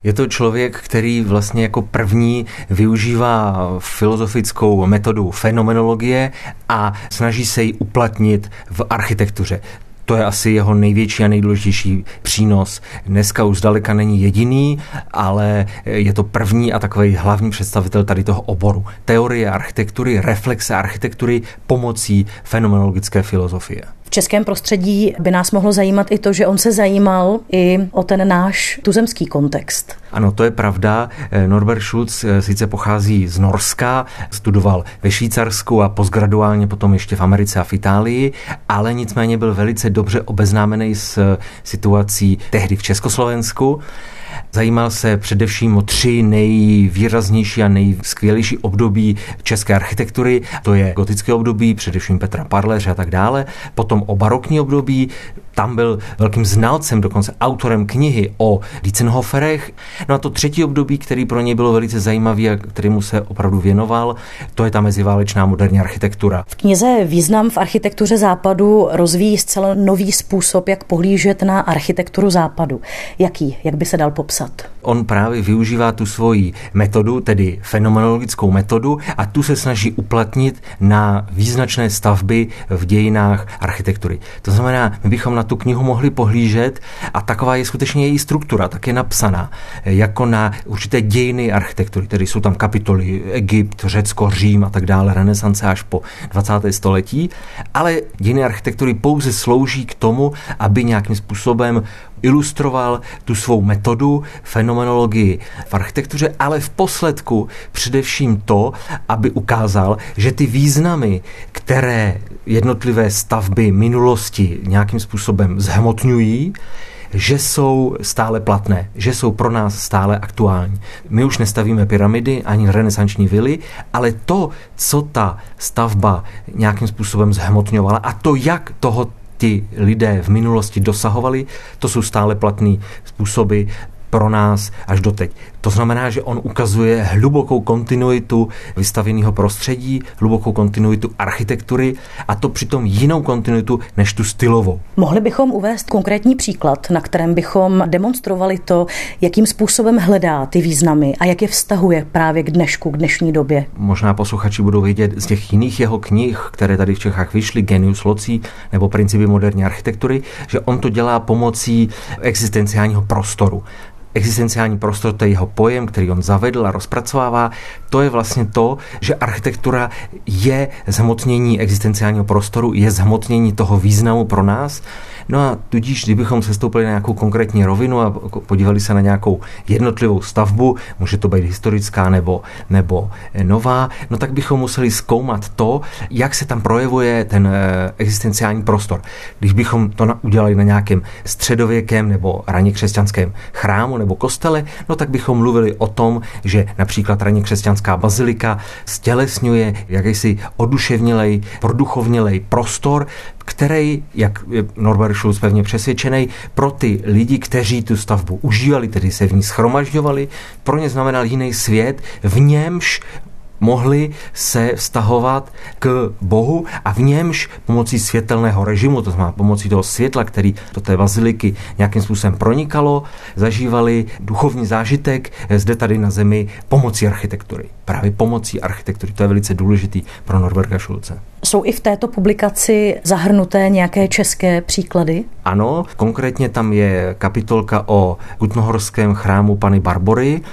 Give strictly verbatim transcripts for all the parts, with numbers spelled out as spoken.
Je to člověk, který vlastně jako první využívá filozofickou metodu fenomenologie a snaží se ji uplatnit v architektuře. To je asi jeho největší a nejdůležitější přínos. Dneska už zdaleka není jediný, ale je to první a takový hlavní představitel tady toho oboru. Teorie architektury, reflexe architektury pomocí fenomenologické filozofie. V českém prostředí by nás mohlo zajímat i to, že on se zajímal i o ten náš tuzemský kontext. Ano, to je pravda. Norbert Schulz sice pochází z Norska, studoval ve Švýcarsku a postgraduálně potom ještě v Americe a v Itálii, ale nicméně byl velice dobře obeznámený s situací tehdy v Československu. Zajímal se především o tři nejvýraznější a nejskvělejší období české architektury. To je gotické období, především Petra Parleře a tak dále. Potom o barokní období. Tam byl velkým znalcem, dokonce autorem knihy o Dientzenhoferech. No a to třetí období, který pro něj bylo velice zajímavý a kterému se opravdu věnoval, to je ta meziválečná moderní architektura. V knize Význam v architektuře západu rozvíjí zcela nový způsob, jak pohlížet na architekturu západu. Jaký? Jak by se dal popsat? On právě využívá tu svoji metodu, tedy fenomenologickou metodu, a tu se snaží uplatnit na význačné stavby v dějinách architektury. To znamená, my bychom na tu knihu mohli pohlížet a taková je skutečně její struktura, tak je napsaná, jako na určité dějiny architektury, tedy jsou tam kapitoly Egypt, Řecko, Řím a tak dále, renesance až po dvacáté století, ale dějiny architektury pouze slouží k tomu, aby nějakým způsobem ilustroval tu svou metodu, fenomenologii v architektuře, ale v posledku především to, aby ukázal, že ty významy, které jednotlivé stavby minulosti nějakým způsobem zhmotňují, že jsou stále platné, že jsou pro nás stále aktuální. My už nestavíme pyramidy ani renesanční vily, ale to, co ta stavba nějakým způsobem zhmotňovala a to, jak toho ti lidé v minulosti dosahovali, to jsou stále platné způsoby pro nás až doteď. To znamená, že on ukazuje hlubokou kontinuitu vystavěného prostředí, hlubokou kontinuitu architektury a to přitom jinou kontinuitu než tu stylovou. Mohli bychom uvést konkrétní příklad, na kterém bychom demonstrovali to, jakým způsobem hledá ty významy a jak je vztahuje právě k dnešku, k dnešní době. Možná posluchači budou vědět z těch jiných jeho knih, které tady v Čechách vyšly, Genius Loci nebo Principy moderní architektury, že on to dělá pomocí existenciálního prostoru. Existenciální prostor, to je jeho pojem, který on zavedl a rozpracovává. To je vlastně to, že architektura je zhmotnění existenciálního prostoru, je zhmotnění toho významu pro nás. No a tudíž, kdybychom sestoupili na nějakou konkrétní rovinu a podívali se na nějakou jednotlivou stavbu, může to být historická nebo, nebo nová, no tak bychom museli zkoumat to, jak se tam projevuje ten existenciální prostor. Když bychom to udělali na nějakém středověkém nebo raně křesťanském chrámu nebo kostele, no tak bychom mluvili o tom, že například raně křesťanská bazilika stělesňuje jakýsi oduševnělej, produchovnělej prostor, který, jak je Norbert Schulz pevně přesvědčený, pro ty lidi, kteří tu stavbu užívali, tedy se v ní shromažďovali, pro ně znamenal jiný svět, v němž mohli se vztahovat k Bohu a v němž pomocí světelného režimu, to znamená pomocí toho světla, který do té baziliky nějakým způsobem pronikalo, zažívali duchovní zážitek zde tady na zemi pomocí architektury. Právě pomocí architektury. To je velice důležitý pro Norberta Schulze. Jsou i v této publikaci zahrnuté nějaké české příklady? Ano, konkrétně tam je kapitolka o kutnohorském chrámu Panny Barbory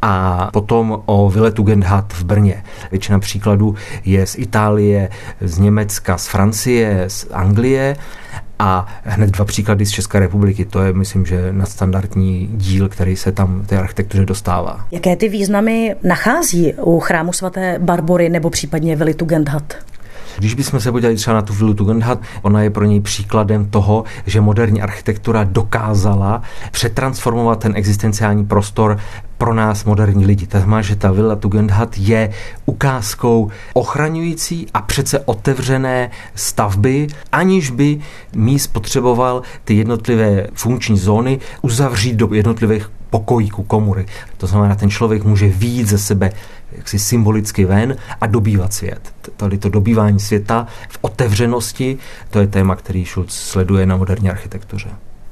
a potom o Vile Tugendhat v Brně. Většina příkladů je z Itálie, z Německa, z Francie, z Anglie a hned dva příklady z České republiky. To je, myslím, že nadstandardní díl, který se tam té architektuře dostává. Jaké ty významy nachází u chrámu svaté Barbory nebo případně Vily Tugendhat? Když bychom se podívali třeba na tu Vilu Tugendhat, ona je pro něj příkladem toho, že moderní architektura dokázala přetransformovat ten existenciální prostor pro nás moderní lidi. To znamená, že ta Vila Tugendhat je ukázkou ochraňující a přece otevřené stavby, aniž by míst potřeboval ty jednotlivé funkční zóny uzavřít do jednotlivých pokojíků, komory. To znamená, ten člověk může vyjít ze sebe jaksi symbolicky ven a dobývat svět. Tady to dobývání světa v otevřenosti, to je téma, který Schulz sleduje na moderní architektuře.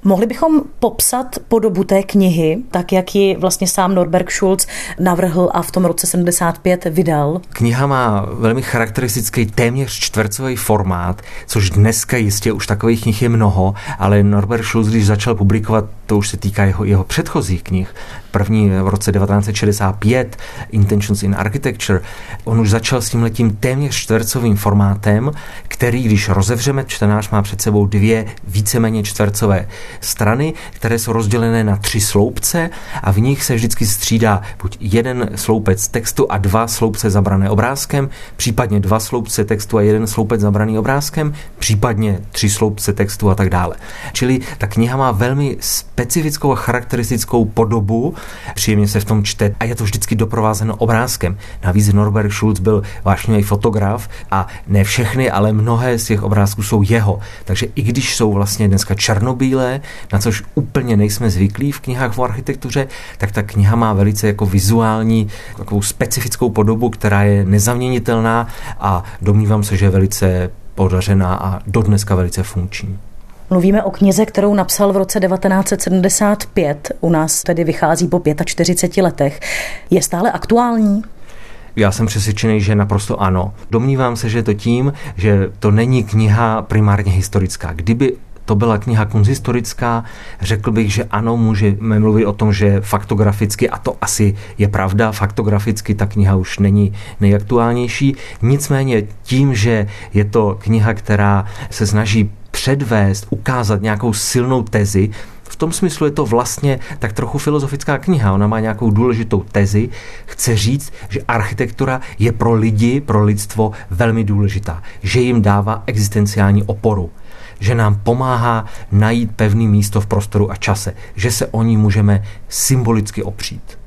Mohli bychom popsat podobu té knihy, tak jak ji vlastně sám Norbert Schulz navrhl a v tom roce sedmdesát pět vydal? Kniha má velmi charakteristický téměř čtvercový formát, což dneska jistě už takových knih je mnoho, ale Norbert Schulz, když začal publikovat, to už se týká jeho, jeho předchozích knih, první v roce devatenáct set šedesát pět, Intentions in Architecture, on už začal s tímhletím téměř čtvercovým formátem, který, když rozevřeme, čtenář má před sebou dvě víceméně čtvercové strany, které jsou rozdělené na tři sloupce a v nich se vždycky střídá buď jeden sloupec textu a dva sloupce zabrané obrázkem, případně dva sloupce textu a jeden sloupec zabraný obrázkem, případně tři sloupce textu a tak dále. Čili ta kniha má velmi specifickou a charakteristickou podobu, příjemně se v tom čte a je to vždycky doprovázeno obrázkem. Navíc Norbert Schulz byl vášnivý fotograf a ne všechny, ale mnohé z těch obrázků jsou jeho. Takže i když jsou vlastně dneska černobílé, na což úplně nejsme zvyklí v knihách o architektuře, tak ta kniha má velice jako vizuální, takovou specifickou podobu, která je nezaměnitelná a domnívám se, že je velice podařená a dodneska velice funkční. Mluvíme o knize, kterou napsal v roce devatenáct set sedmdesát pět, u nás tedy vychází po čtyřiceti pěti letech. Je stále aktuální? Já jsem přesvědčený, že naprosto ano. Domnívám se, že je to tím, že to není kniha primárně historická. Kdyby to byla kniha konzistorická, řekl bych, že ano, můžeme mluvit o tom, že faktograficky, a to asi je pravda, faktograficky ta kniha už není nejaktuálnější. Nicméně tím, že je to kniha, která se snaží předvést, ukázat nějakou silnou tezi, v tom smyslu je to vlastně tak trochu filozofická kniha. Ona má nějakou důležitou tezi. Chce říct, že architektura je pro lidi, pro lidstvo velmi důležitá. Že jim dává existenciální oporu. Že nám pomáhá najít pevné místo v prostoru a čase. Že se o ní můžeme symbolicky opřít.